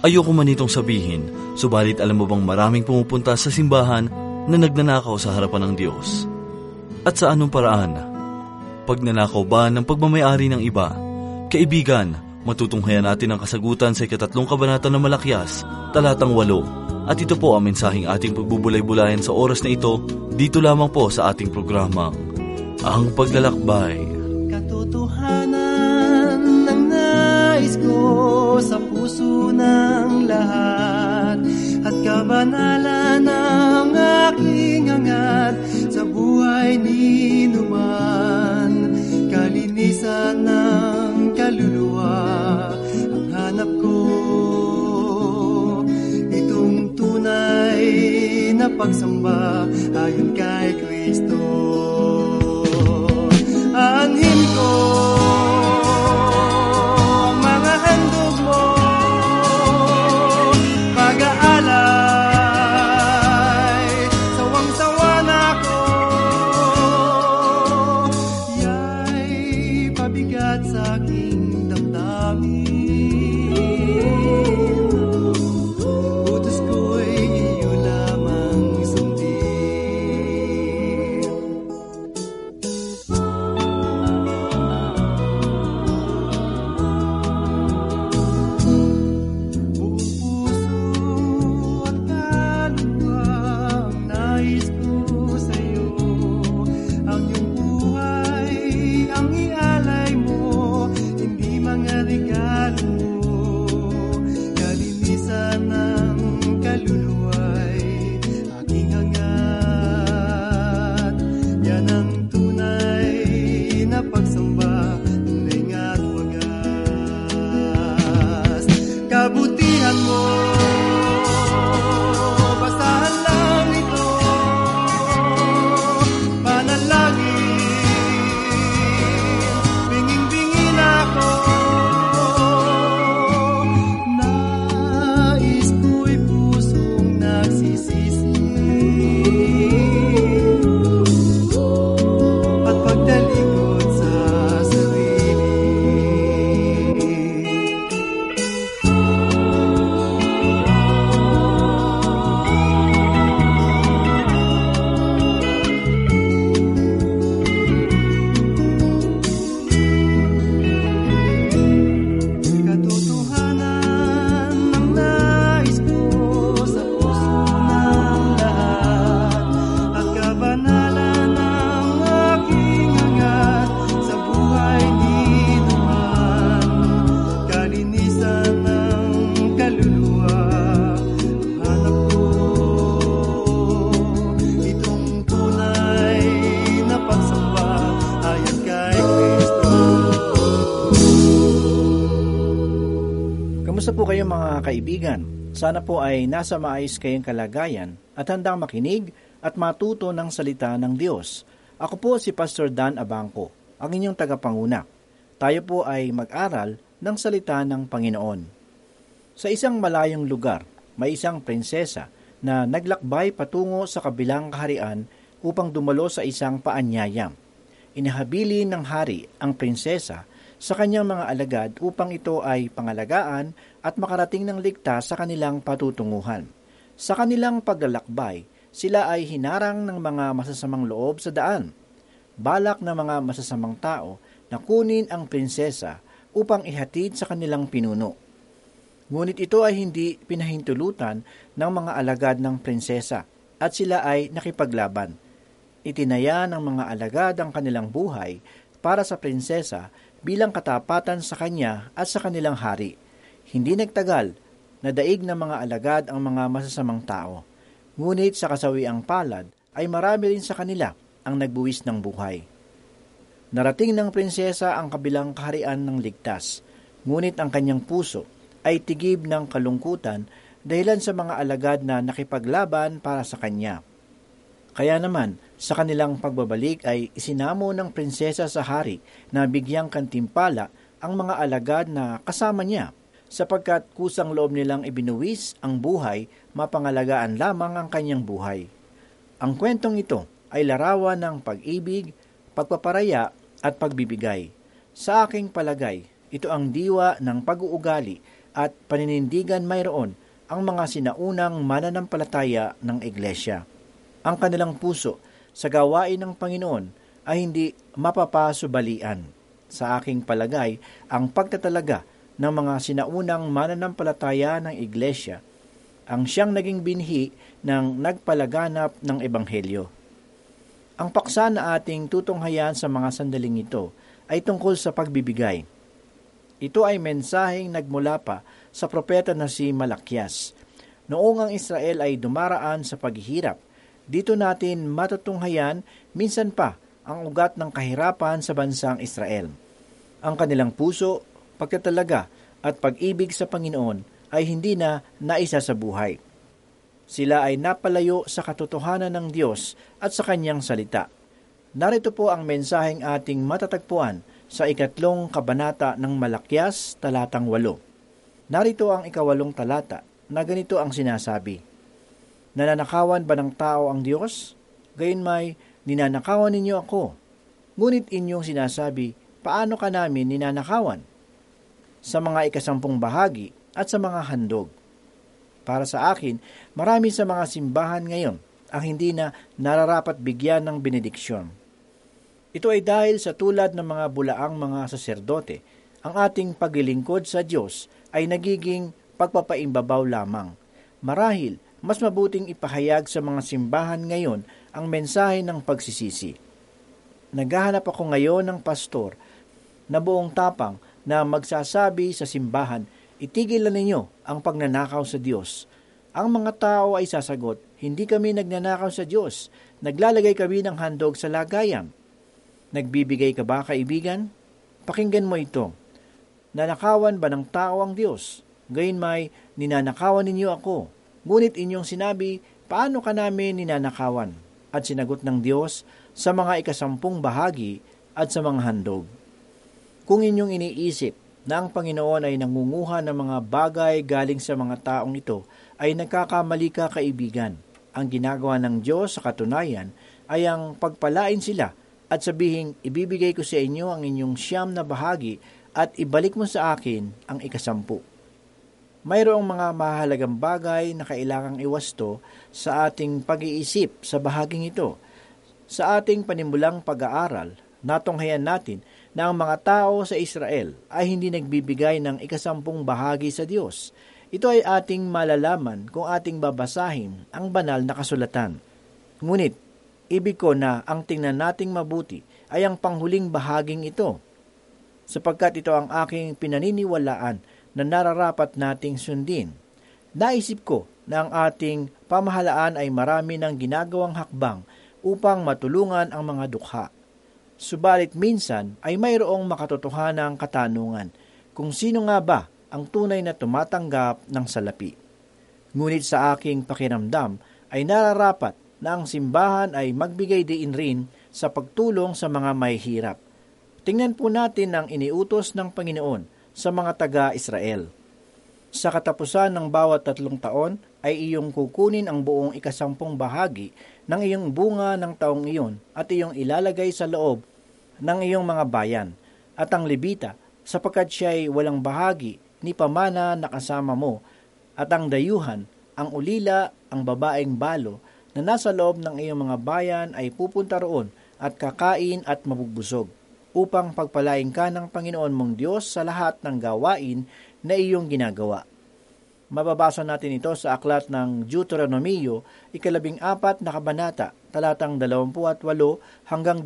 Ayoko man itong sabihin, subalit alam mo bang maraming pumupunta sa simbahan na nagnanakaw sa harapan ng Diyos? At sa anong paraan? Pagnanakaw ba ng pagmamayari ng iba? Kaibigan, matutunghayan natin ang kasagutan sa 3 kabanata ng Malakias, talatang 8. At ito po ang mensaheng ating pagbubulay-bulayan sa oras na ito, dito lamang po sa ating programa, Ang Paglalakbay. Katotohanan ng nais ko sa puso ng lahat, at kabanalan ng aking hangat sa buhay ni numan. Kalinisan ng kaluluwa ang hanap ko, itong tunay na pagsamba ayon kay Kristo. Aanhin ko ang mga handog mo, pag-aalay, sawang-sawa na ako. Ya'y pabigat sa aking damdamin, utos ko'y iyo lamang sundin. Kabutihan mo, basahan lang ito, panalangin, binging-bingin ako. Nais ko'y pusong nagsisisi, at pagdalikod sa sarili. Kamusta po kayo mga kaibigan? Sana po ay nasa maayos kayong kalagayan at handang makinig at matuto ng salita ng Diyos. Ako po si Pastor Dan Abangco, ang inyong tagapanguna. Tayo po ay mag-aral ng salita ng Panginoon. Sa isang malayong lugar, may isang prinsesa na naglakbay patungo sa kabilang kaharian upang dumalo sa isang paanyayam. Inahabili ng hari ang prinsesa sa kanyang mga alagad upang ito ay pangalagaan at makarating ng ligtas sa kanilang patutunguhan. Sa kanilang paglalakbay, sila ay hinarang ng mga masasamang loob sa daan. Balak ng mga masasamang tao na kunin ang prinsesa upang ihatid sa kanilang pinuno. Ngunit ito ay hindi pinahintulutan ng mga alagad ng prinsesa at sila ay nakipaglaban. Itinaya ng mga alagad ang kanilang buhay para sa prinsesa bilang katapatan sa kanya at sa kanilang hari. Hindi nagtagal, nadaig ng mga alagad ang mga masasamang tao. Ngunit sa kasawiang palad ay marami rin sa kanila ang nagbuwis ng buhay. Narating ng prinsesa ang kabilang kaharian ng ligtas, ngunit ang kanyang puso ay tigib ng kalungkutan dahilan sa mga alagad na nakipaglaban para sa kanya. Kaya naman, sa kanilang pagbabalik ay isinamo ng prinsesa sa hari na bigyang kantimpala ang mga alagad na kasama niya, sapagkat kusang loob nilang ibinuwis ang buhay, mapangalagaan lamang ang kanyang buhay. Ang kwentong ito ay larawan ng pag-ibig, pagpaparaya at pagbibigay. Sa aking palagay, ito ang diwa ng pag-uugali at paninindigan mayroon ang mga sinaunang mananampalataya ng Iglesia. Ang kanilang puso sa gawain ng Panginoon ay hindi mapapasubalian. Sa aking palagay, ang pagtatalaga ng mga sinaunang mananampalataya ng Iglesia ang siyang naging binhi ng nagpalaganap ng Ebanghelyo. Ang paksa na ating tutunghayan sa mga sandaling ito ay tungkol sa pagbibigay. Ito ay mensaheng nagmula pa sa propeta na si Malakias. Noong ang Israel ay dumaraan sa paghihirap, dito natin matutunghayan minsan pa ang ugat ng kahirapan sa bansang Israel. Ang kanilang puso, pagtatalaga at pag-ibig sa Panginoon ay hindi na naisa sa buhay. Sila ay napalayo sa katotohanan ng Diyos at sa Kanyang salita. Narito po ang mensaheng ating matatagpuan sa 3 kabanata ng Malakias, talatang 8. Narito ang 8 talata na ganito ang sinasabi. Nananakawan ba ng tao ang Diyos? Gayunmay, ninanakawan ninyo ako. Ngunit inyong sinasabi, paano ka namin ninanakawan? Sa mga 10 bahagi at sa mga handog. Para sa akin, marami sa mga simbahan ngayon ang hindi na nararapat bigyan ng benediksyon. Ito ay dahil sa tulad ng mga bulaang mga saserdote, ang ating paglilingkod sa Diyos ay nagiging pagpapaimbabaw lamang. Marahil, mas mabuting ipahayag sa mga simbahan ngayon ang mensahe ng pagsisisi. Naghahanap ako ngayon ng pastor na buong tapang na magsasabi sa simbahan, itigil na ninyo ang pagnanakaw sa Diyos. Ang mga tao ay sasagot, hindi kami nagnanakaw sa Diyos. Naglalagay kami ng handog sa lagayan. Nagbibigay ka ba, kaibigan? Pakinggan mo ito. Nanakawan ba ng tao ang Diyos? Gayunmay, ninanakawan ninyo ako. Ngunit inyong sinabi, paano ka namin ninanakawan? At sinagot ng Diyos sa mga 10 bahagi at sa mga handog. Kung inyong iniisip na ang Panginoon ay nangunguha ng mga bagay galing sa mga taong ito, ay nagkakamali ka, kaibigan. Ang ginagawa ng Diyos sa katunayan ay ang pagpalain sila at sabihing, ibibigay ko sa inyo ang inyong 9 na bahagi at ibalik mo sa akin ang 10. Mayroong mga mahalagang bagay na kailangang iwasto sa ating pag-iisip sa bahaging ito. Sa ating panimulang pag-aaral, natunghayan natin na ang mga tao sa Israel ay hindi nagbibigay ng 10 bahagi sa Diyos. Ito ay ating malalaman kung ating babasahin ang banal na kasulatan. Ngunit, ibig ko na ang tingnan nating mabuti ay ang panghuling bahaging ito, sapagkat ito ang aking pinaniniwalaan na nararapat nating sundin. Naisip ko na ang ating pamahalaan ay marami ng ginagawang hakbang upang matulungan ang mga dukha. Subalit minsan ay mayroong makatotohanang katanungan kung sino nga ba ang tunay na tumatanggap ng salapi. Ngunit sa aking pakiramdam ay nararapat na ang simbahan ay magbigay diin rin sa pagtulong sa mga mahihirap. Tingnan po natin ang iniutos ng Panginoon sa mga taga-Israel. Sa katapusan ng bawat 3 taon ay iyong kukunin ang buong 10 bahagi ng iyong bunga ng taong iyon at iyong ilalagay sa loob ng iyong mga bayan. At ang Levita, sapagkat siya ay walang bahagi ni pamana na kasama mo, at ang dayuhan, ang ulila, ang babaeng balo na nasa loob ng iyong mga bayan ay pupunta roon at kakain at mabugbusog, upang pagpalain ka ng Panginoon mong Diyos sa lahat ng gawain na iyong ginagawa. Mababasa natin ito sa aklat ng Deuteronomio, 14 na kabanata, talatang 28 hanggang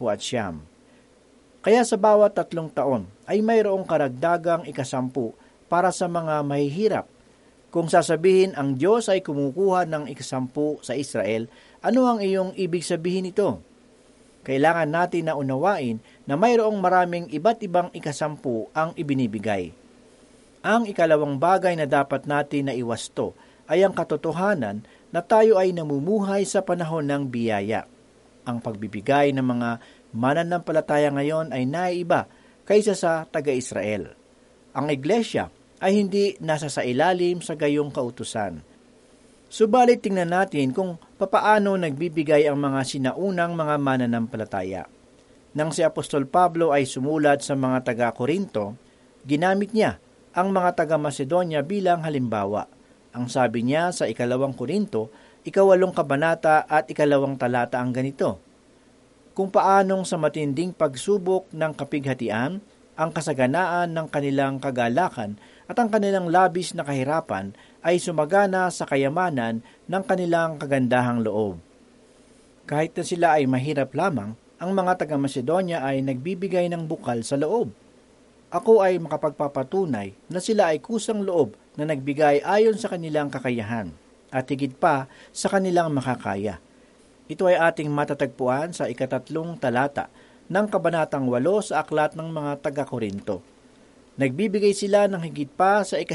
29. Kaya sa bawat 3 taon ay mayroong karagdagang 10 para sa mga mahihirap. Kung sasabihin ang Diyos ay kumukuha ng 10 sa Israel, ano ang iyong ibig sabihin ito? Kailangan natin na unawain na mayroong maraming iba't ibang 10 ang ibinibigay. Ang 2 bagay na dapat natin na iwasto ay ang katotohanan na tayo ay namumuhay sa panahon ng biyaya. Ang pagbibigay ng mga mananampalataya ngayon ay naiiba kaysa sa taga-Israel. Ang iglesia ay hindi nasa sa ilalim sa gayong kautusan. Subalit tingnan natin kung papaano nagbibigay ang mga sinaunang mga mananampalataya. Nang si Apostol Pablo ay sumulat sa mga taga-Korinto, ginamit niya ang mga taga-Macedonia bilang halimbawa. Ang sabi niya sa 2 Korinto, 8 kabanata at 2 talata ang ganito: kung paanong sa matinding pagsubok ng kapighatian, ang kasaganaan ng kanilang kagalakan at ang kanilang labis na kahirapan ay sumagana sa kayamanan ng kanilang kagandahang loob. Kahit na sila ay mahirap lamang, ang mga taga-Macedonia ay nagbibigay ng bukal sa loob. Ako ay makapagpapatunay na sila ay kusang loob na nagbigay ayon sa kanilang kakayahan at higit pa sa kanilang makakaya. Ito ay ating matatagpuan sa 3 talata ng kabanatang 8 sa aklat ng mga taga-Korinto. Nagbibigay sila ng higit pa sa 10.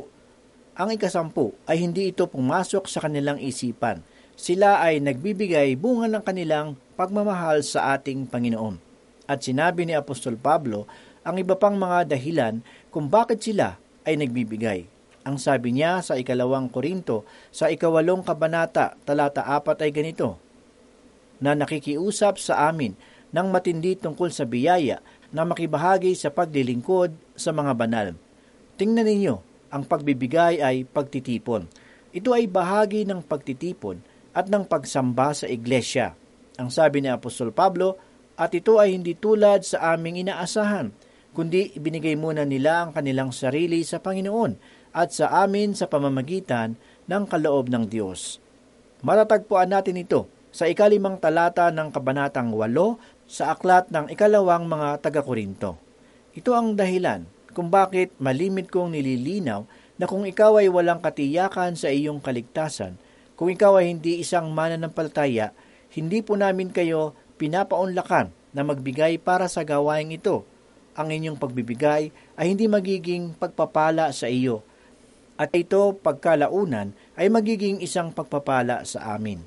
Ang 10 ay hindi ito pumasok sa kanilang isipan. Sila ay nagbibigay bunga ng kanilang pagmamahal sa ating Panginoon. At sinabi ni Apostol Pablo ang iba pang mga dahilan kung bakit sila ay nagbibigay. Ang sabi niya sa 2 Korinto sa 8 kabanata talata 4 ay ganito: na nakikiusap sa amin ng matindi tungkol sa biyaya na makibahagi sa paglilingkod sa mga banal. Tingnan ninyo, ang pagbibigay ay pagtitipon. Ito ay bahagi ng pagtitipon at ng pagsamba sa iglesia. Ang sabi ni Apostol Pablo, at ito ay hindi tulad sa aming inaasahan, kundi ibinigay muna nila ang kanilang sarili sa Panginoon at sa amin sa pamamagitan ng kaloob ng Diyos. Matatagpuan natin ito sa 5 talata ng kabanatang 8 sa aklat ng 2 mga taga-Korinto. Ito ang dahilan kung bakit malimit kong nililinaw na kung ikaw ay walang katiyakan sa iyong kaligtasan, kung ikaw ay hindi isang mananampalataya, hindi po namin kayo pinapaunlakan na magbigay para sa gawaing ito. Ang inyong pagbibigay ay hindi magiging pagpapala sa iyo, at ito pagkalaunan ay magiging isang pagpapala sa amin.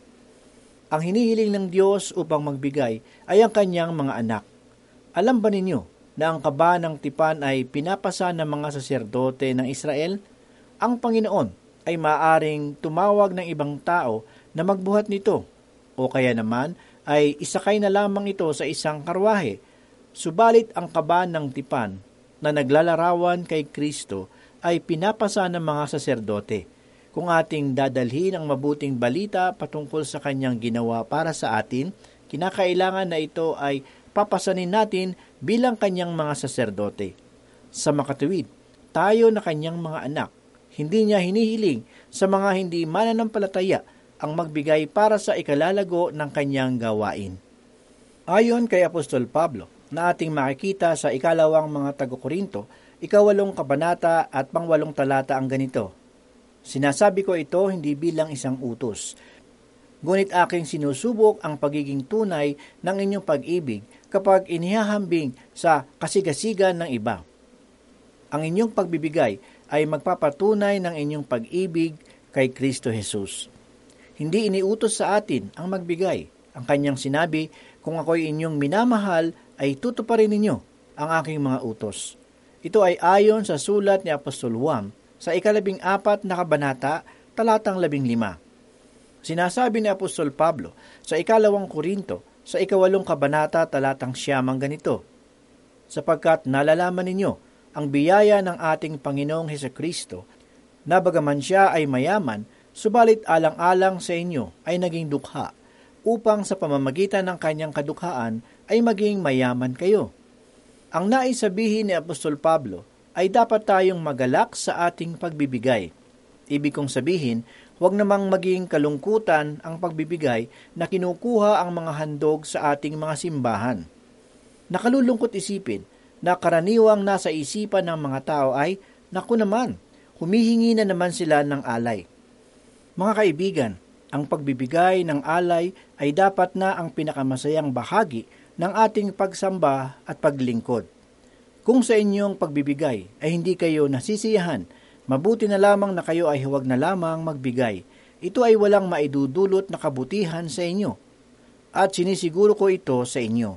Ang hinihiling ng Diyos upang magbigay ay ang kanyang mga anak. Alam ba ninyo na ang kaba ng tipan ay pinapasa ng mga saserdote ng Israel? Ang Panginoon ay maaring tumawag ng ibang tao na magbuhat nito, o kaya naman ay isakay na lamang ito sa isang karwahe. Subalit ang kaba ng tipan na naglalarawan kay Kristo ay pinapasa ng mga saserdote. Kung ating dadalhin ang mabuting balita patungkol sa kanyang ginawa para sa atin, kinakailangan na ito ay papasanin natin bilang kanyang mga saserdote. Sa makatuwid, tayo na kanyang mga anak. Hindi niya hinihiling sa mga hindi mananampalataya ang magbigay para sa ikalalago ng kanyang gawain. Ayon kay Apostol Pablo, na ating makikita sa 2 mga taga-Korinto, 8 kabanata at pang-8 talata ang ganito: sinasabi ko ito hindi bilang isang utos, ngunit aking sinusubok ang pagiging tunay ng inyong pag-ibig kapag inihahambing sa kasigasigan ng iba. Ang inyong pagbibigay ay magpapatunay ng inyong pag-ibig kay Kristo Jesus. Hindi iniutos sa atin ang magbigay. Ang kanyang sinabi, kung ako'y inyong minamahal, ay tutuparin ninyo ang aking mga utos. Ito ay ayon sa sulat ni Apostol Juan sa 14 na kabanata, talatang 15. Sinasabi ni Apostol Pablo sa 2 Korinto sa 8 kabanata, talatang 9 ganito: sapagkat nalalaman ninyo ang biyaya ng ating Panginoong Hesukristo, na bagaman siya ay mayaman, subalit alang-alang sa inyo ay naging dukha, upang sa pamamagitan ng kanyang kadukhaan ay maging mayaman kayo. Ang nais sabihin ni Apostol Pablo ay dapat tayong magalak sa ating pagbibigay. Ibig kong sabihin, huwag namang maging kalungkutan ang pagbibigay na kinukuha ang mga handog sa ating mga simbahan. Nakalulungkot isipin na karaniwang nasa isipan ng mga tao ay, naku naman, humihingi na naman sila ng alay. Mga kaibigan, ang pagbibigay ng alay ay dapat na ang pinakamasayang bahagi ng ating pagsamba at paglingkod. Kung sa inyong pagbibigay ay hindi kayo nasisiyahan, mabuti na lamang na kayo ay huwag na lamang magbigay. Ito ay walang maidudulot na kabutihan sa inyo. At sinisiguro ko ito sa inyo.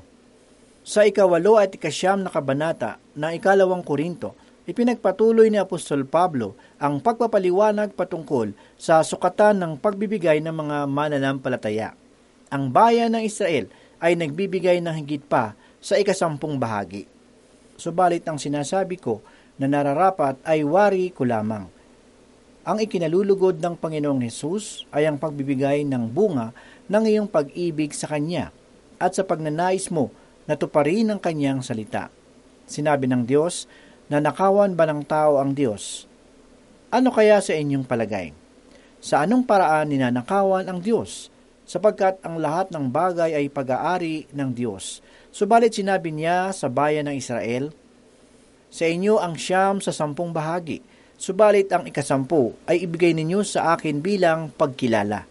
Sa 8 at 9 na kabanata ng 2 Korinto, ipinagpatuloy ni Apostol Pablo ang pagpapaliwanag patungkol sa sukatan ng pagbibigay ng mga mananampalataya. Ang bayan ng Israel ay nagbibigay ng higit pa sa 10 bahagi. Subalit ang sinasabi ko na nararapat ay wari ko lamang. Ang ikinalulugod ng Panginoong Hesus ay ang pagbibigay ng bunga ng iyong pag-ibig sa Kanya at sa pagnanais mo na tuparin ang Kanyang salita. Sinabi ng Diyos na nakawan ba ng tao ang Diyos? Ano kaya sa inyong palagay? Sa anong paraan ninanakawan ang Diyos? Sapagkat ang lahat ng bagay ay pag-aari ng Diyos. Subalit sinabi niya sa bayan ng Israel, sa inyo ang 10 sa 10 bahagi, subalit ang 10 ay ibigay ninyo sa akin bilang pagkilala.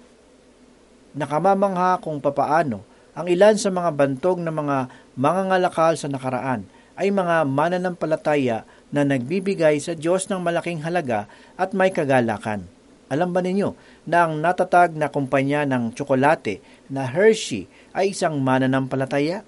Nakamamangha kung papaano ang ilan sa mga bantog na mga mangangalakal sa nakaraan ay mga mananampalataya na nagbibigay sa Diyos ng malaking halaga at may kagalakan. Alam ba ninyo na ang natatag na kumpanya ng tsokolate na Hershey ay isang mananampalataya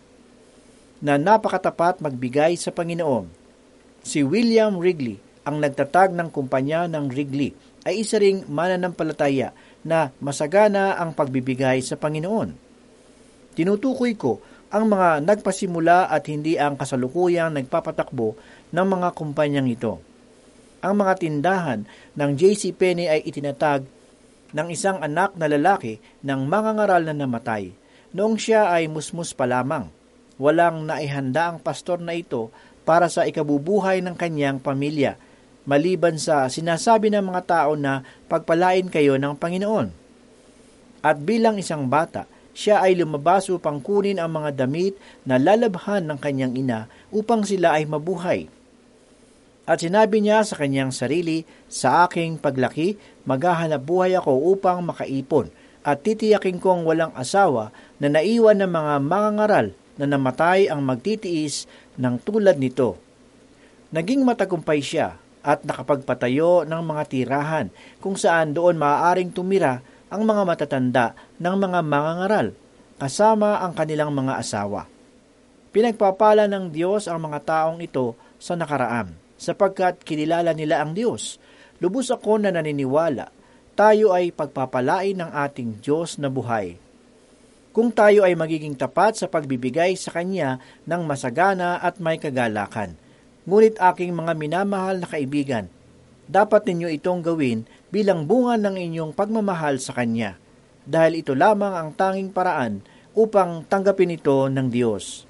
na napakatapat magbigay sa Panginoon? Si William Wrigley, ang nagtatag ng kumpanya ng Wrigley, ay isa ring mananampalataya na masagana ang pagbibigay sa Panginoon. Tinutukoy ko ang mga nagpasimula at hindi ang kasalukuyang nagpapatakbo ng mga kumpanyang ito. Ang mga tindahan ng JCPenney ay itinatag ng isang anak na lalaki ng mangangaral na namatay. Noong siya ay musmus pa lamang, walang naihanda ang pastor na ito para sa ikabubuhay ng kanyang pamilya, maliban sa sinasabi ng mga tao na pagpalain kayo ng Panginoon. At bilang isang bata, siya ay lumabas upang kunin ang mga damit na lalabhan ng kanyang ina upang sila ay mabuhay. At sinabi niya sa kanyang sarili, sa aking paglaki, maghahanap buhay ako upang makaipon, at titiyakin kong walang asawa na naiwan ng mga mangangaral na namatay ang magtitiis ng tulad nito. Naging matagumpay siya at nakapagpatayo ng mga tirahan kung saan doon maaaring tumira ang mga matatanda ng mga mangangaral kasama ang kanilang mga asawa. Pinagpapala ng Diyos ang mga taong ito sa nakaraan sapagkat kinilala nila ang Diyos. Lubos ako na naniniwala, tayo ay pagpapalain ng ating Diyos na buhay. Kung tayo ay magiging tapat sa pagbibigay sa Kanya ng masagana at may kagalakan. Ngunit aking mga minamahal na kaibigan, dapat ninyo itong gawin bilang bunga ng inyong pagmamahal sa Kanya, dahil ito lamang ang tanging paraan upang tanggapin ito ng Diyos.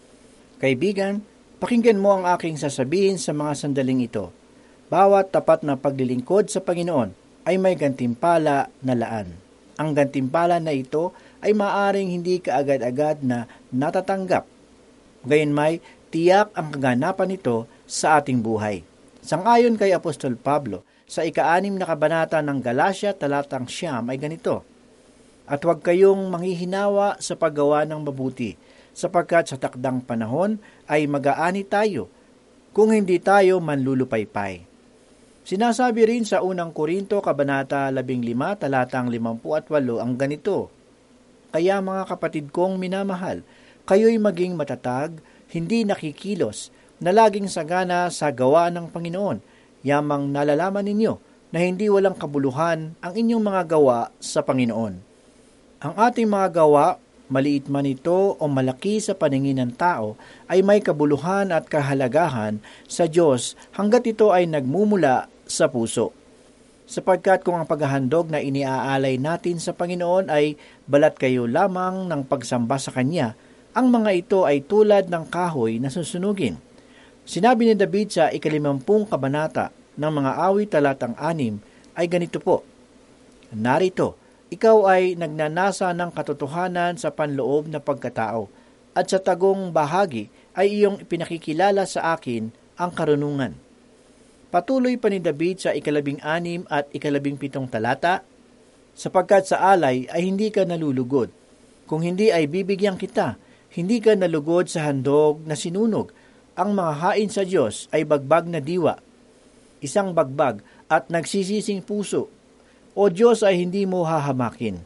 Kaibigan, pakinggan mo ang aking sasabihin sa mga sandaling ito. Bawat tapat na paglilingkod sa Panginoon ay may gantimpala na laan. Ang gantimpala na ito ay maaring hindi kaagad-agad na natatanggap. Gayunmay, tiyak ang kaganapan nito sa ating buhay. Sangayon kay Apostol Pablo, sa 6 na kabanata ng Galatia talatang 9 ay ganito, at huwag kayong manghihinawa sa paggawa ng mabuti, sapagkat sa takdang panahon ay mag-aani tayo, kung hindi tayo manlulupaypay. Sinasabi rin sa 1 Korinto kabanata 15 talatang 58 ang ganito, kaya mga kapatid kong minamahal, kayo'y maging matatag, hindi nakikilos, na laging sagana sa gawa ng Panginoon, yamang nalalaman ninyo na hindi walang kabuluhan ang inyong mga gawa sa Panginoon. Ang ating mga gawa, maliit man ito o malaki sa paningin ng tao, ay may kabuluhan at kahalagahan sa Diyos hanggat ito ay nagmumula sa puso. Sapagkat kung ang paghahandog na iniaalay natin sa Panginoon ay balat kayo lamang ng pagsamba sa Kanya, ang mga ito ay tulad ng kahoy na susunugin. Sinabi ni David sa 50 kabanata ng mga awit talatang 6 ay ganito po, narito, ikaw ay nagnanasa ng katotohanan sa panloob na pagkatao, at sa tagong bahagi ay iyong ipinakikilala sa akin ang karunungan. Patuloy pa ni David sa 16 at 17 talata, sapagkat sa alay ay hindi ka nalulugod. Kung hindi ay bibigyan kita, hindi ka nalugod sa handog na sinunog. Ang mga hain sa Diyos ay bagbag na diwa, isang bagbag at nagsisising puso. O Diyos ay hindi mo hahamakin.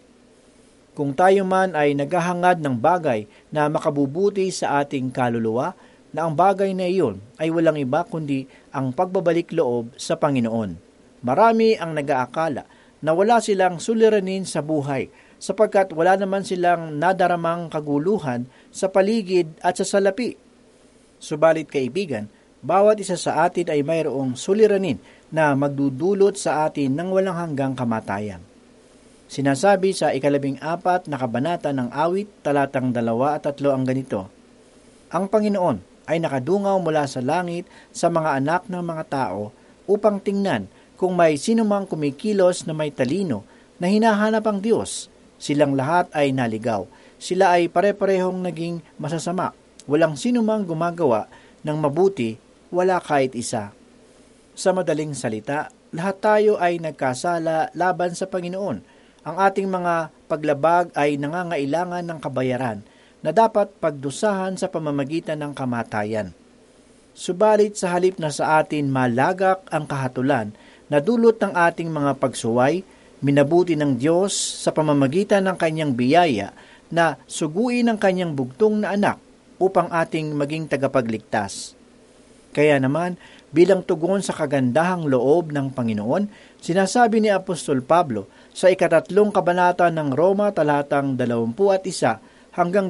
Kung tayo man ay naghahangad ng bagay na makabubuti sa ating kaluluwa, na ang bagay na iyon ay walang iba kundi ang pagbabalik loob sa Panginoon. Marami ang nag-aakala na wala silang suliranin sa buhay sapagkat wala naman silang nadaramang kaguluhan sa paligid at sa salapi. Subalit kaibigan, bawat isa sa atin ay mayroong suliranin na magdudulot sa atin ng walang hanggang kamatayan. Sinasabi sa 14 na kabanata ng Awit, talatang 2 at 3 ang ganito, "Ang Panginoon ay nakadungaw mula sa langit sa mga anak ng mga tao upang tingnan kung may sinumang kumikilos na may talino na hinahanap ang Diyos. Silang lahat ay naligaw. Sila ay pare-parehong naging masasama. Walang sinumang gumagawa ng mabuti, wala kahit isa." Sa madaling salita, lahat tayo ay nagkasala laban sa Panginoon. Ang ating mga paglabag ay nangangailangan ng kabayaran na dapat pagdusahan sa pamamagitan ng kamatayan. Subalit sa halip na sa atin malagak ang kahatulan na dulot ng ating mga pagsuway, minabuti ng Diyos sa pamamagitan ng kanyang biyaya na suguin ang kanyang bugtong na anak upang ating maging tagapagligtas. Kaya naman, bilang tugon sa kagandahang loob ng Panginoon, sinasabi ni Apostol Pablo sa 3 kabanata ng Roma talatang 21 hanggang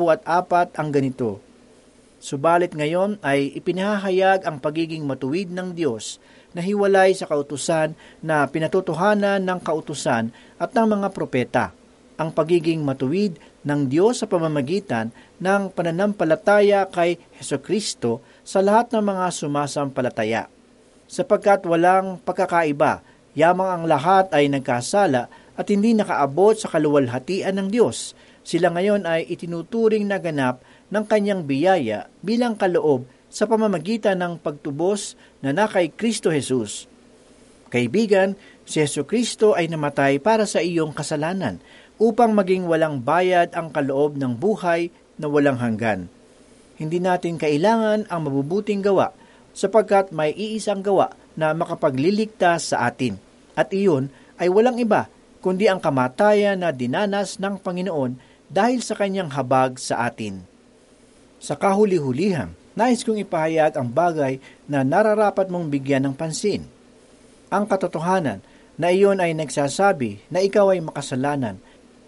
24 ang ganito, "Subalit ngayon ay ipinahayag ang pagiging matuwid ng Diyos na hiwalay sa kautusan na pinatutuhanan ng kautusan at ng mga propeta, ang pagiging matuwid ng Diyos sa pamamagitan ng pananampalataya kay Hesukristo sa lahat ng mga sumasampalataya. Sapagkat walang pagkakaiba, yamang ang lahat ay nagkasala at hindi nakaabot sa kaluwalhatian ng Diyos. Sila ngayon ay itinuturing na ganap ng kanyang biyaya bilang kaloob sa pamamagitan ng pagtubos na kay Kristo Jesus. Kaibigan, si Hesukristo ay namatay para sa iyong kasalanan upang maging walang bayad ang kaloob ng buhay na walang hanggan. Hindi natin kailangan ang mabubuting gawa sapagkat may iisang gawa na makapagliligtas sa atin. At iyon ay walang iba kundi ang kamatayan na dinanas ng Panginoon dahil sa kanyang habag sa atin. Sa kahuli-hulihan, nais kong ipahayag ang bagay na nararapat mong bigyan ng pansin. Ang katotohanan na iyon ay nagsasabi na ikaw ay makasalanan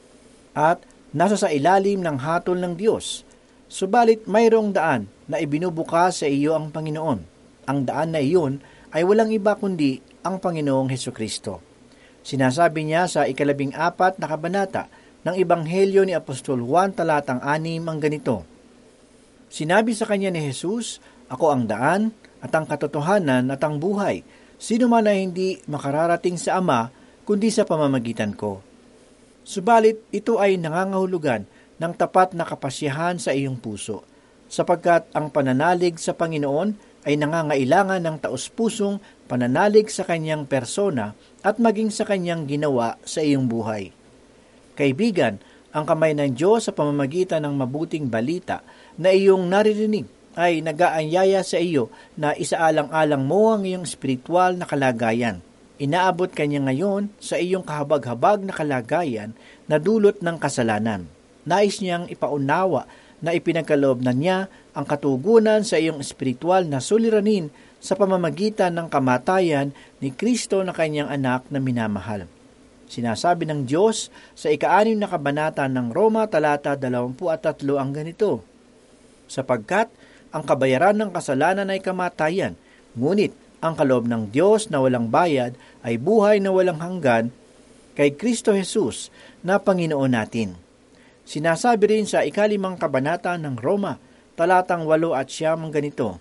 at nasa sa ilalim ng hatol ng Diyos. Subalit mayroong daan na ibinubukas sa iyo ang Panginoon. Ang daan na iyon ay walang iba kundi ang Panginoong Hesukristo. Sinasabi niya sa 14 na kabanata ng Ebanghelyo ni Apostol Juan talatang 6 ang ganito, "Sinabi sa kanya ni Jesus, ako ang daan at ang katotohanan at ang buhay. Sino man ay hindi makararating sa Ama kundi sa pamamagitan ko." Subalit ito ay nangangahulugan ng tapat na kapasyahan sa iyong puso, sapagkat ang pananalig sa Panginoon ay nangangailangan ng taos-pusong pananalig sa kanyang persona at maging sa kanyang ginawa sa iyong buhay. Kaibigan, ang kamay ng Diyos sa pamamagitan ng mabuting balita na iyong naririnig ay nag-aanyaya sa iyo na isaalang-alang mo ang iyong spiritual na kalagayan. Inaabot kanya ngayon sa iyong kahabag-habag na kalagayan na dulot ng kasalanan. Nais niyang ipaunawa na ipinagkaloob na niya ang katugunan sa iyong espiritual na suliranin sa pamamagitan ng kamatayan ni Kristo na kanyang anak na minamahal. Sinasabi ng Diyos sa 6 na kabanata ng Roma talata 23 ang ganito, "Sapagkat ang kabayaran ng kasalanan ay kamatayan, ngunit ang kaloob ng Diyos na walang bayad ay buhay na walang hanggan kay Kristo Jesus na Panginoon natin." Sinasabi rin sa 5 kabanata ng Roma, talatang 8 at 9 ang ganito,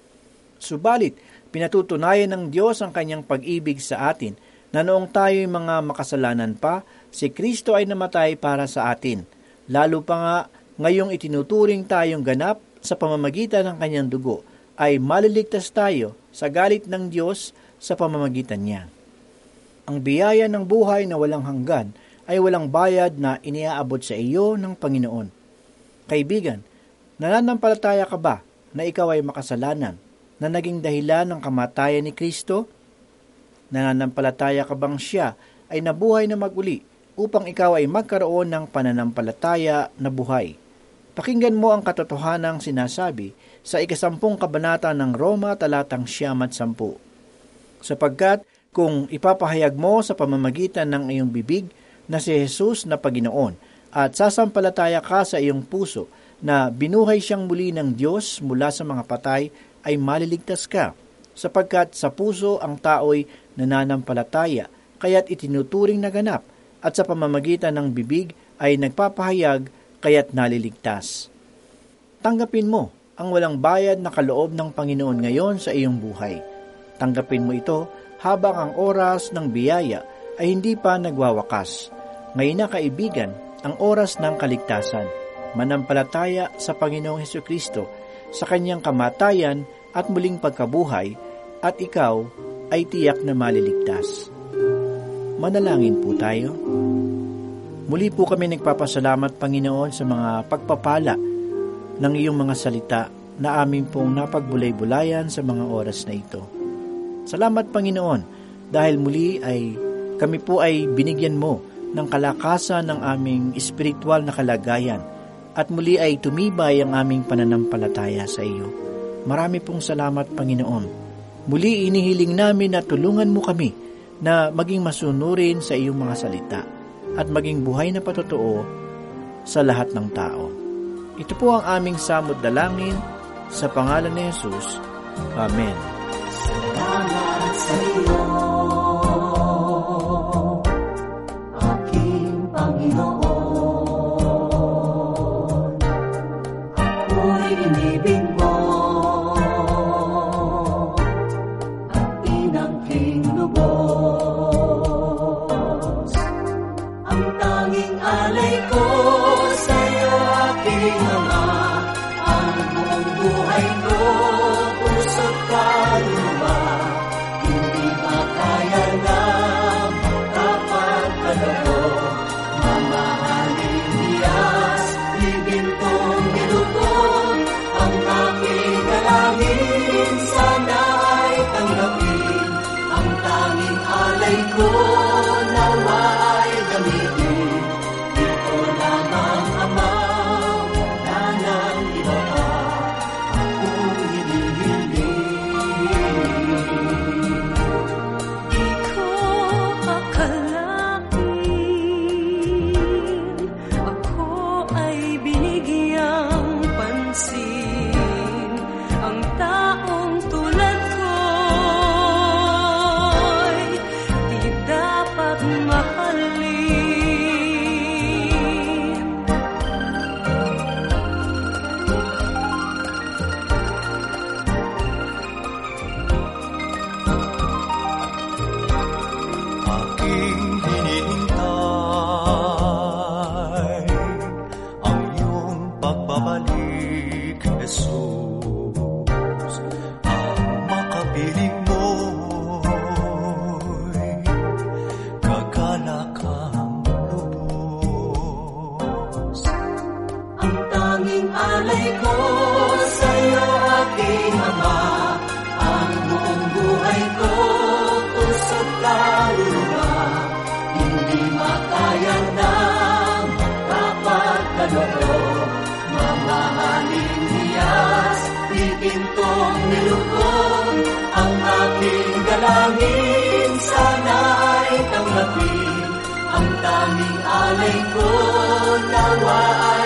"Subalit, pinatutunayan ng Diyos ang kanyang pag-ibig sa atin, na noong tayo'y mga makasalanan pa, si Kristo ay namatay para sa atin. Lalo pa nga, ngayong itinuturing tayong ganap sa pamamagitan ng kanyang dugo, ay maliligtas tayo sa galit ng Diyos sa pamamagitan niya." Ang biyaya ng buhay na walang hanggan ay walang bayad na iniaabot sa iyo ng Panginoon. Kaibigan, nananampalataya ka ba na ikaw ay makasalanan na naging dahilan ng kamatayan ni Kristo? Nananampalataya ka bang siya ay nabuhay na maguli upang ikaw ay magkaroon ng pananampalataya na buhay? Pakinggan mo ang katotohanang sinasabi sa 10 kabanata ng Roma talatang 9-10. "Sapagkat kung ipapahayag mo sa pamamagitan ng iyong bibig na si Jesus na Panginoon at sasampalataya ka sa iyong puso na binuhay siyang muli ng Diyos mula sa mga patay, ay maliligtas ka, sapagkat sa puso ang tao'y nananampalataya, kaya't itinuturing na ganap, at sa pamamagitan ng bibig ay nagpapahayag, kaya't naliligtas. Tanggapin mo ang walang bayad na kaloob ng Panginoon ngayon sa iyong buhay. Tanggapin mo ito habang ang oras ng biyaya ay hindi pa nagwawakas. Ngayon na kaibigan, ang oras ng kaligtasan. Manampalataya sa Panginoong Hesukristo, sa kanyang kamatayan at muling pagkabuhay, at ikaw ay tiyak na maliligtas. Manalangin po tayo. Muli po kami nagpapasalamat, Panginoon, sa mga pagpapala ng iyong mga salita na amin pong napagbulay-bulayan sa mga oras na ito. Salamat, Panginoon, dahil muli ay kami po ay binigyan mo ng kalakasan ng aming espiritual na kalagayan at muli ay tumibay ang aming pananampalataya sa iyo. Marami pong salamat, Panginoon. Muli inihiling namin na tulungan mo kami na maging masunurin sa iyong mga salita at maging buhay na patotoo sa lahat ng tao. Ito po ang aming samod dalangin sa pangalan ni Jesus. Amen. Salamat sa iyo, aking Panginoon. Ako'y inibig mo at inangking lubos. Ang tanging alay ko sa iyo, aking Ama, ang buong buhay ko, puso't kaluluwa. Hindi makaya na kapagkaloob, mamahalin niyas, ibig kong nilubog. Ang aking dalangin, sana ay tanggapin. Ang tanging alay ko, nawa ay gamitin. Ito lamang, Ama, wala nang iba pa akong hinihiling. Di ko akalain ako ay binigyang pansin. Ang taong tulad ko'y di dapat mahalin. Aking hinihintay ang iyong pagbabalik, Jesus. Ang makapiling mo'y kagalakang lubos. Ang tanging alay ko sa iyo, aking Ama, ang buong buhay ko, puso't kaluluwa. Hindi makaya ng kapagkaloob, mamahalin niyas, pipintong nilubog. Ang aking dalangin, sana ay tanggapin. Ang tanging alay ko, nawa ay